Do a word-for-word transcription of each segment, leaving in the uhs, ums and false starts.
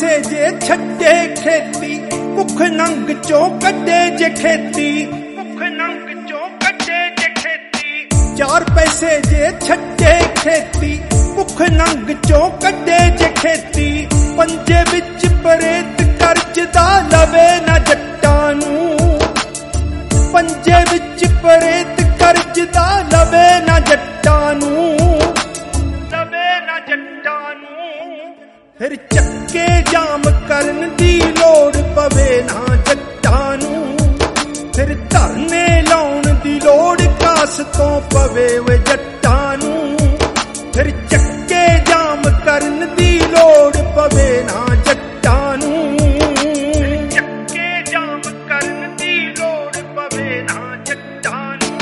ਪੈਸੇ ਜੇ ਛੱਡੇ ਖੇਤੀ, ਭੁੱਖ ਨੰਗ ਚੋਂ ਕੱਢੇ ਜੇ ਖੇਤੀ, ਭੁੱਖ ਨੰਗ ਚੋਂ ਕੱਢੇ ਜੇ ਖੇਤੀ। ਚਾਰ ਪੈਸੇ ਜੇ ਛੱਡੇ ਖੇਤੀ, ਭੁੱਖ ਨੰਗ ਚੋਂ ਕੱਢੇ ਜੇ ਖੇਤੀ। ਪੰਜੇ ਵਿੱਚ ਪ੍ਰੇਤ ਕਰਜ਼ਦਾ ਲਵੇ ਨਾ ਜੱਟਾਂ ਨੂੰ, ਪੰਜੇ ਵਿੱਚ ਪ੍ਰੇਤ ਕਰਜ਼ਦਾ ਲਵੇ ਨਾ ਜੱਟਾਂ ਨੂੰ, ਲਵੇ ਨਾ ਜੱਟਾਂ ਨੂੰ। ਫਿਰ ਚੱਕੇ ਜਾਮ ਕਰਨ ਦੀ ਲੋੜ ਪਵੇ ਨਾ ਜੱਟਾਂ ਨੂੰ, ਫਿਰ ਧਰਨੇ ਲਾਉਣ ਦੀ ਲੋੜ ਕਾਸ ਤੋਂ ਪਵੇ ਵੇ ਜੱਟਾਂ ਨੂੰ। ਫਿਰ ਚੱਕੇ ਜਾਮ ਕਰਨ ਦੀ ਲੋੜ ਪਵੇ ਨਾ ਜੱਟਾਂ ਨੂੰ, ਚੱਕੇ ਜਾਮ ਕਰਨ ਦੀ ਲੋੜ ਪਵੇ ਨਾ ਜੱਟਾਂ ਨੂੰ।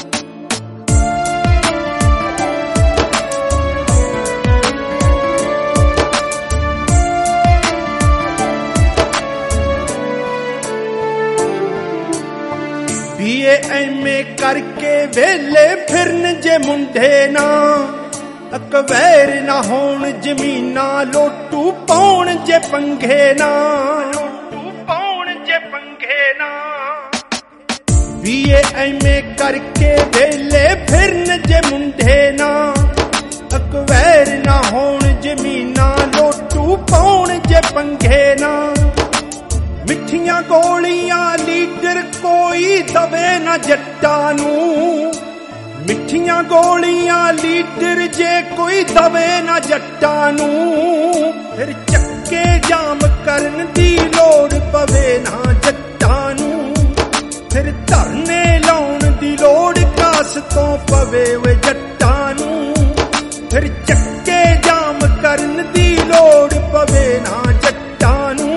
ਬੀਏ ਐਮਏ ਕਰਕੇ ਵੇਲੇ ਫਿਰਨ ਜੇ ਮੁੰਡੇ ਨਾ, ਅਕਵੈਰ ਨਾ ਹੋਣ ਜ਼ਮੀਨਾਂ ਲੋਟੂ ਪਾਉਣ ਜੇ ਪੰਗੇ ਨਾ, ਲੋਟੂ ਪਾਉਣ ਜੇ ਪੰਗੇ ਨਾ। ਬੀਏ ਐਮਏ ਕਰਕੇ ਵੇਲੇ ਫਿਰਨ ਜੇ ਮੁੰਡੇ ਨਾ, ਅਕਵੈਰ ਨਾ ਹੋਣ ਜ਼ਮੀਨਾਂ ਲੋਟੂ ਪਾਉਣ ਜੇ ਪੰਗੇ ਨਾ। ਮਿੱਠੀਆਂ ਗੋਲੀਆਂ ਲੀਡਰ ਕੋਈ ਦਵੇ ਨਾ ਜੱਟਾਂ ਨੂੰ, ਮਿੱਠੀਆਂ ਗੋਲੀਆਂ ਲੀਡਰ ਜੇ ਕੋਈ ਦਵੇ ਨਾ ਜੱਟਾਂ ਨੂੰ। ਫਿਰ ਚੱਕੇ ਜਾਮ ਕਰਨ ਦੀ ਲੋੜ ਪਵੇ ਨਾ ਜੱਟਾਂ ਨੂੰ, ਫਿਰ ਧਰਨੇ ਲਾਉਣ ਦੀ ਲੋੜ ਕਾਸ ਤੋਂ ਪਵੇ ਵੇ ਜੱਟਾਂ ਨੂੰ। ਫਿਰ ਚੱਕੇ ਜਾਮ ਕਰਨ ਦੀ ਲੋੜ ਪਵੇ ਨਾ ਜੱਟਾਂ ਨੂੰ,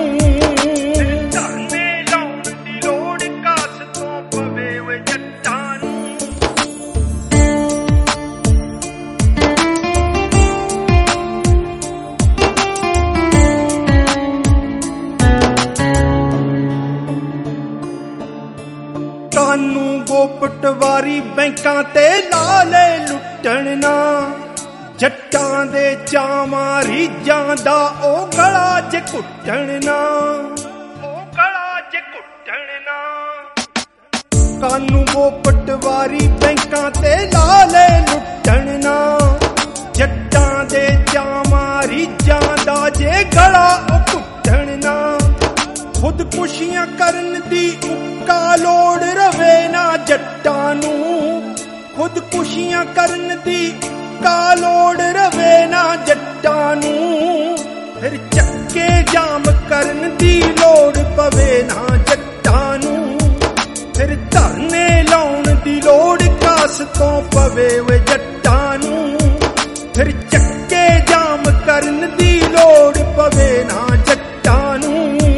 ਕਾਨੂੰ ਗੋ ਪਟਵਾਰੀ ਬੈਂਕਾਂ ਤੇ ਲਾਲੇ ਲੁੱਟਣ ਨਾ, ਜੱਟਾਂ ਦੇ ਚਾਵਾਂ ਰੀਝਾਂ ਦਾ ਉਹ ਗਲਾ ਚ ਘੁੱਟਣ ਨਾ, ਉਹ ਗਲਾ ਚ ਘੁੱਟਣ ਨਾ। ਕਾਨੂੰ ਗੋ ਪਟਵਾਰੀ ਬੈਂਕਾਂ ਤੇ ਲਾਲੇ ਲੁੱਟਣ ਨਾ, ਜੱਟਾਂ ਦੇ ਚਾਵਾਂ ਰੀਝਾਂ ਦਾ ਜੇ ਗਲਾ ਉਹ ਘੁੱਟਣ ਨਾ। ਖੁਦਕੁਸ਼ੀਆਂ ਕਰਨ ਦੀ ਉੱਕਾ ਲੋੜ ਰਵੇ ਨਾ ਜੱਟਾਂ ਨੂੰ, ਖੁਦਕੁਸ਼ੀਆਂ ਕਰਨ ਦੀ ਉੱਕਾ ਲੋੜ ਰਵੇ ਨਾ ਜੱਟਾਂ ਨੂੰ। ਫਿਰ ਚੱਕੇ ਜਾਮ ਕਰਨ ਦੀ ਲੋੜ ਪਵੇ ਨਾ ਜੱਟਾਂ ਨੂੰ, ਫਿਰ ਧਰਨੇ ਲਾਉਣ ਦੀ ਲੋੜ ਕਾਸ ਤੋਂ ਪਵੇ ਵੇ ਜੱਟਾਂ ਨੂੰ। ਫਿਰ ਚੱਕੇ ਜਾਮ ਕਰਨ ਦੀ ਲੋੜ ਪਵੇ ਨਾ ਜੱਟਾਂ ਨੂੰ,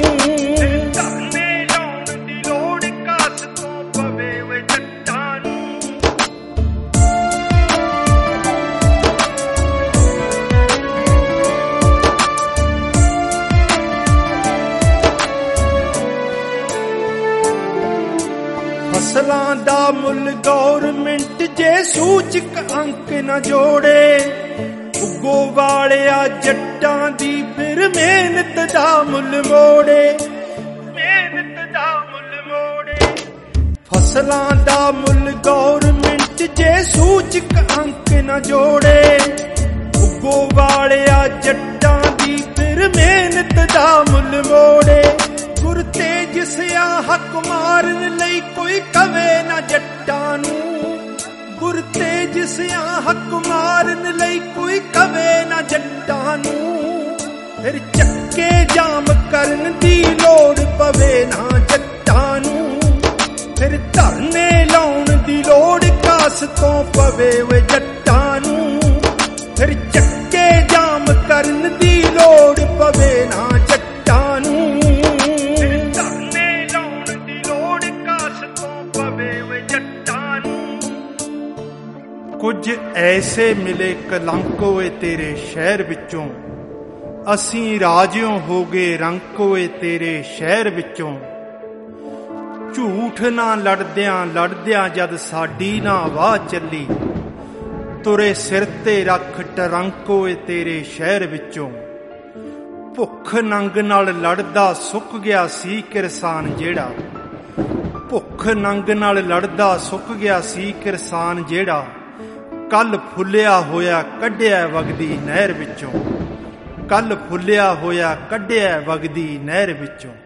ਫਸਲਾਂ ਦਾ ਮੁੱਲ ਗੌਰਮਿੰਟ ਜੇ ਸੂਚਕ ਅੰਕ ਨਾ ਜੋੜੇ, ਉੱਗੋ ਵਾਲਿਆ ਜੱਟਾਂ ਦੀ ਫਿਰ ਮਿਹਨਤ ਦਾ ਮੁੱਲ ਮੋੜੇ, ਮਿਹਨਤ ਦਾ ਮੁੱਲ ਮੋੜੇ। ਫਸਲਾਂ ਦਾ ਮੁੱਲ ਗੌਰਮਿੰਟ ਜੇ ਸੂਚਕ ਅੰਕ ਨਾ ਜੋੜੇ, ਉੱਗੋ ਵਾਲਿਆ ਜੱਟਾਂ ਦੀ ਫਿਰ ਮਿਹਨਤ ਦਾ ਮੁੱਲ ਮੋੜੇ। ਗੁਰ ਤੇਜ ਸਿਆ ਹੱਕ ਮਾਰਨ ਲਈ ਕੋਈ ਕਵੇ ਨਾ ਜੱਟਾਂ ਨੂੰ, ਗੁਰ ਤੇਜ ਸਿਆ ਹੱਕ ਮਾਰਨ ਲਈ ਕੋਈ ਕਵੇ ਨਾ ਜੱਟਾਂ ਨੂੰ। ਫਿਰ ਚੱਕੇ ਜਾਮ ਕਰਨ ਦੀ ਲੋੜ ਪਵੇ ਨਾ ਜੱਟਾਂ ਨੂੰ, ਫਿਰ ਧਰਨੇ ਲਾਉਣ ਦੀ ਲੋੜ ਕਾਸ ਤੋਂ ਪਵੇ ਵੇ ਜੱਟਾਂ ਨੂੰ। ਫਿਰ ਚੱਕੇ ਜਾਮ ਕਰਨ ਦੀ ਲੋੜ ਪਵੇ ਨਾ ਜੱਟਾਂ ਨੂੰ, ਕੁਝ ਐਸੇ ਮਿਲੇ ਕਲੰਕ ਓਏ ਤੇਰੇ ਸ਼ਹਿਰ ਵਿੱਚੋਂ, ਅਸੀਂ ਰਾਜਿਓਂ ਹੋ ਗਏ ਰੰਕ ਓਏ ਤੇਰੇ ਸ਼ਹਿਰ ਵਿੱਚੋਂ। ਝੂਠ ਨਾ ਲੜਦਿਆਂ ਲੜਦਿਆਂ ਜਦ ਸਾਡੀ ਨਾ ਵਾਹ ਚੱਲੀ, ਤੁਰੇ ਸਿਰ ਤੇ ਰੱਖ ਟਰੰਕ ਓਏ ਤੇਰੇ ਸ਼ਹਿਰ ਵਿੱਚੋਂ। ਭੁੱਖ ਨੰਗ ਨਾਲ ਲੜਦਾ ਸੁੱਕ ਗਿਆ ਸੀ ਕਿਰਸਾਨ ਜਿਹੜਾ, ਭੁੱਖ ਨੰਗ ਨਾਲ ਲੜਦਾ ਸੁੱਕ ਗਿਆ ਸੀ ਕਿਰਸਾਨ ਜਿਹੜਾ, ਕੱਲ ਫੁੱਲਿਆ ਹੋਇਆ ਕੱਢਿਆ ਵਗਦੀ ਨਹਿਰ ਵਿੱਚੋਂ, ਕੱਲ ਫੁੱਲਿਆ ਹੋਇਆ ਕੱਢਿਆ ਵਗਦੀ ਨਹਿਰ ਵਿੱਚੋਂ।